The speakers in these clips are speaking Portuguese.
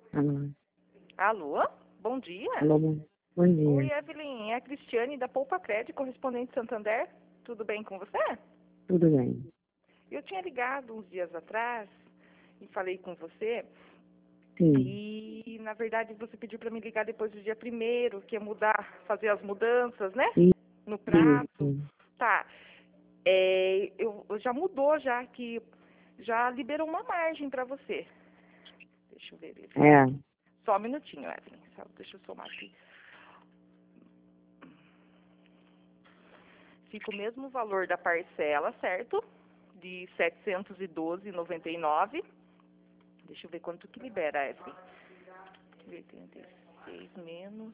Alô, Alô? Bom dia. alô, bom Oi, dia. Evelyn. É a Cristiane da Poupa Crédito, correspondente Santander. Tudo bem com você? Tudo bem? Eu tinha ligado uns dias atrás e falei com você. Sim, E, na verdade, você pediu para me ligar depois do dia 1º, que ia mudar, fazer as mudanças, né? No prazo. isso. Tá. Já mudou, já que já liberou uma margem para você. Deixa eu ver. É, Só um minutinho, Evelyn. Deixa eu somar aqui. Fica o mesmo valor da parcela, certo? De R$ 712,99. Deixa eu ver quanto que libera, Evelyn. 86 menos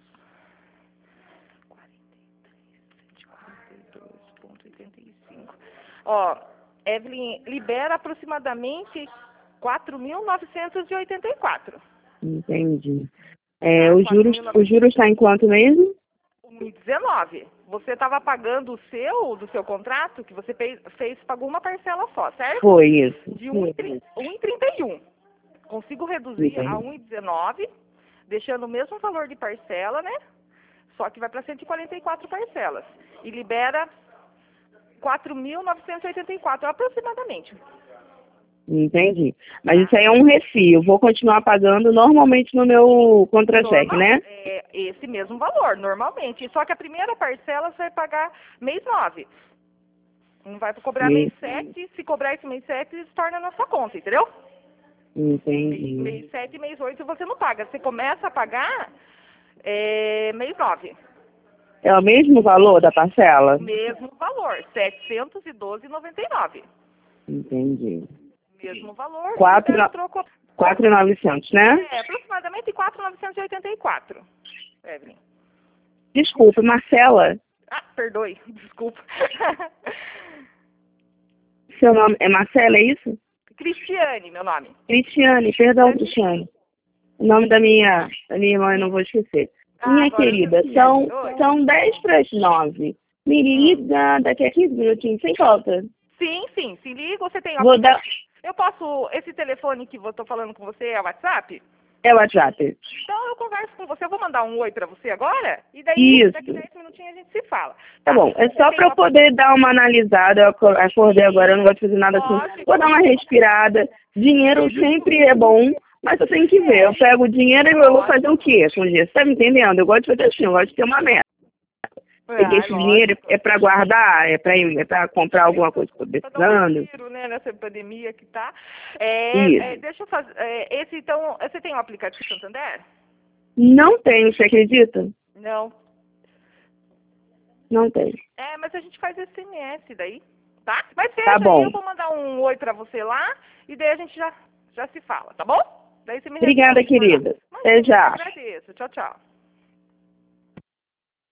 142,85. Ó, Evelyn, libera aproximadamente 4.984. entendi. Tá? O juros está em quanto mesmo? 1.019. Você estava pagando do seu contrato, que você pagou uma parcela só, certo? Foi isso. De 1,31. Consigo reduzir a Entendi. 1,19, deixando o mesmo valor de parcela, né? Só que vai para 144 parcelas. E libera 4.984, aproximadamente. Entendi. Mas isso aí é um refil. Vou continuar pagando normalmente no meu contra-cheque, né? É esse mesmo valor, normalmente. Só que a primeira parcela você vai pagar mês 9. Não vai cobrar mês 7. Se cobrar esse mês 7, se torna na sua conta, entendeu? Entendi. Mês 7 e mês 8 você não paga. Você começa a pagar mês 9. É o mesmo valor da parcela? Mesmo valor, R$ 712,99. Entendi. Mesmo valor, Quatro, libera o troco. 4.900, né? Aproximadamente 4.984, Evelyn. Desculpa, Marcela. Ah, perdoe, desculpa. Seu nome é Marcela, é isso? Cristiane, meu nome. Cristiane, perdão, Cristiane. O nome da minha irmã eu não vou esquecer. Minha Agora eu querida, esqueci. Oi. são 10 para as 9. Me liga daqui a 15 minutinhos, sem falta. Sim, se liga, você tem o Vou dar. Eu posso, esse telefone que eu tô falando com você é o WhatsApp? É o WhatsApp. Então eu converso com você, eu vou mandar um oi pra você agora, e daí Isso. daqui 10 minutinhos a gente se fala. Tá bom, é só para eu poder dar uma analisada. Eu acordei agora, eu não gosto de fazer nada assim. Vou dar uma respirada. Dinheiro sempre é bom, mas eu tenho que ver. Eu pego o dinheiro e eu vou fazer o quê com o dinheiro? Você tá me entendendo? Eu gosto de fazer assim, eu gosto de ter uma meta. Peguei esse dinheiro, é para guardar, é para comprar alguma coisa que eu tô Pra dar um precisando. respiro, né, nessa pandemia que tá. Isso. Deixa eu fazer. Então, você tem o aplicativo Santander? Não tenho, você acredita? Não. Não tenho. Mas a gente faz SMS daí, tá? Mas Tá seja aí, bom. eu vou mandar um oi pra você lá, e daí a gente já se fala, tá bom? Daí você me Obrigada, responde por lá. querida. Até já. Agradeço. Tchau, tchau.